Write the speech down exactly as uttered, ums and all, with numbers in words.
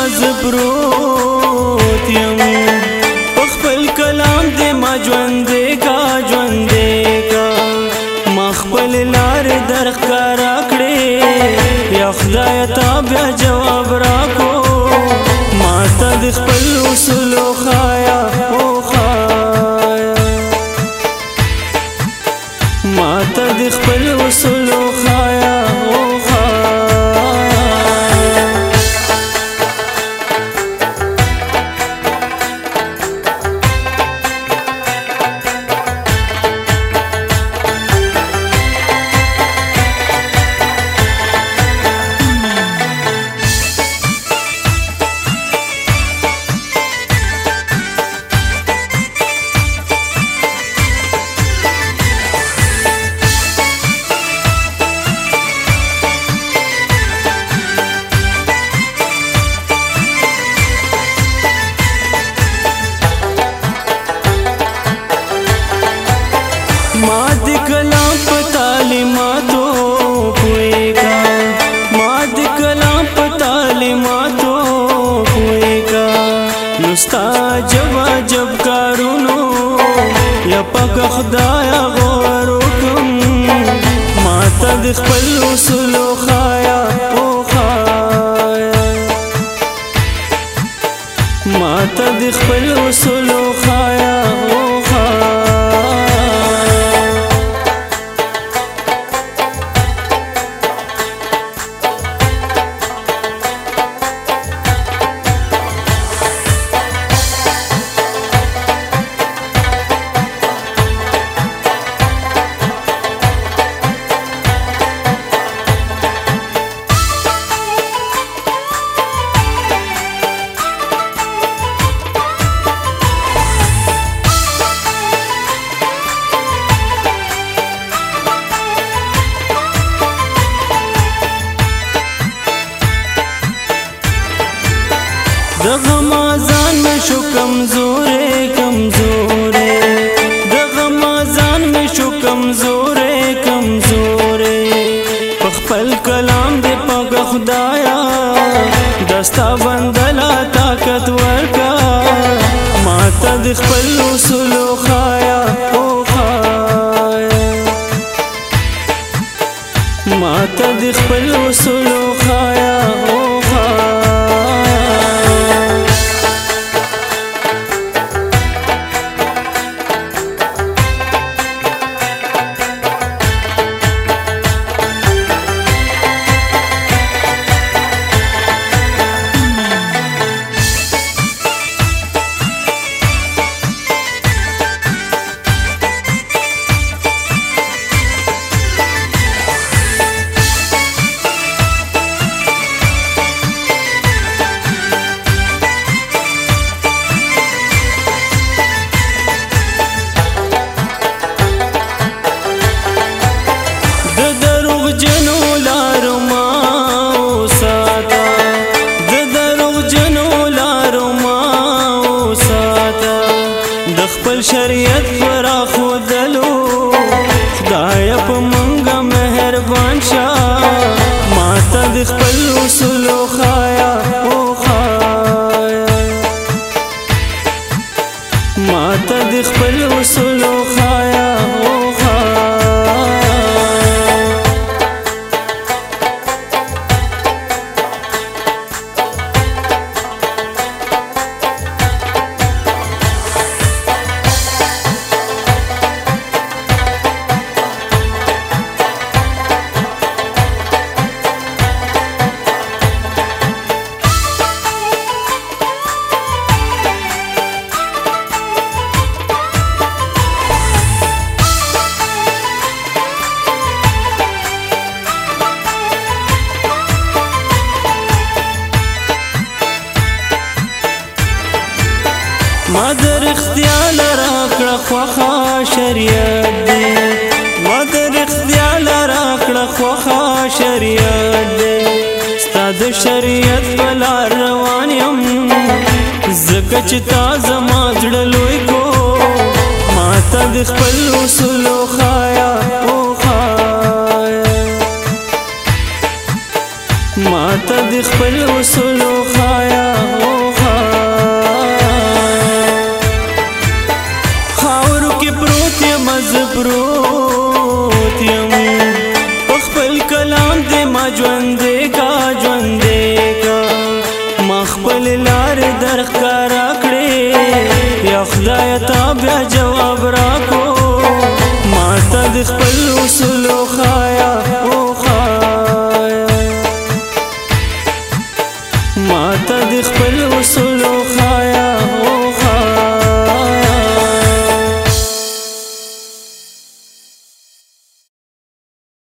زبروت یم په خپل کلام دې ما ژوندې کا ژوندې کا ما خپل لار درښکاره کړې یا خدایه تا بیا جواب راکو ما ته د خپل اصولو ښایه ما ته د خپل اصولو ښایه ما د کلام په تعلیماتو پوهېږه ما د کلام په تعلیماتو پوهېږه نو ستا عجب عجب کارونو یا پاکه خدایه غور وکړم ما ته د خپل اصولو ښایه ما ته د خپل اصولو ښایه د غمازان میں شو کمزورے کمزورے د غمازان میں شو کمزورے کمزورے پخپل کلام دے پاک خدایا دستا بندلا طاقت ورکا ماتا د خپل اصولو خایا او خایا ماتا د خپل اصولو خایا او خایا خپل شریعت پر خودلو خدای په منګه مهربان شه ماته د خپل اصولو خایا او خایا ماته د خپل اصولو خایا او خایا ما در اختیار راکړه خوخه شریعت دی ما در اختیار راکړه خوخه شریعت دی ستا د شریعت په لار روان یم ځکه چې تا زما زړه لوی کو ما ته د خپل اصولو ښایه